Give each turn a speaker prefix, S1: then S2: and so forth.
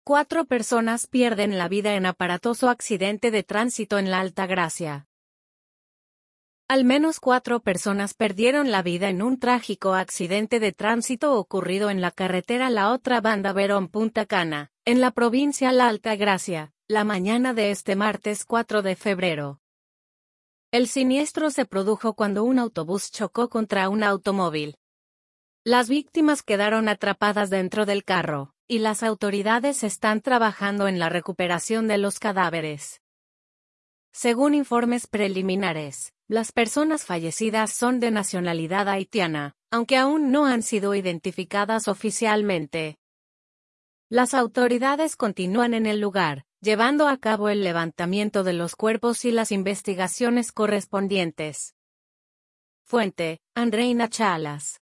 S1: 4 personas pierden la vida en aparatoso accidente de tránsito en la Altagracia. Al menos 4 personas perdieron la vida en un trágico accidente de tránsito ocurrido en la carretera La Otra Banda Verón-Punta Cana, en la provincia La Altagracia, la mañana de este martes 4 de febrero. El siniestro se produjo cuando un autobús chocó contra un automóvil. Las víctimas quedaron atrapadas dentro del carro, y las autoridades están trabajando en la recuperación de los cadáveres. Según informes preliminares, las personas fallecidas son de nacionalidad haitiana, aunque aún no han sido identificadas oficialmente. Las autoridades continúan en el lugar, llevando a cabo el levantamiento de los cuerpos y las investigaciones correspondientes. Fuente: Andreina Chalas.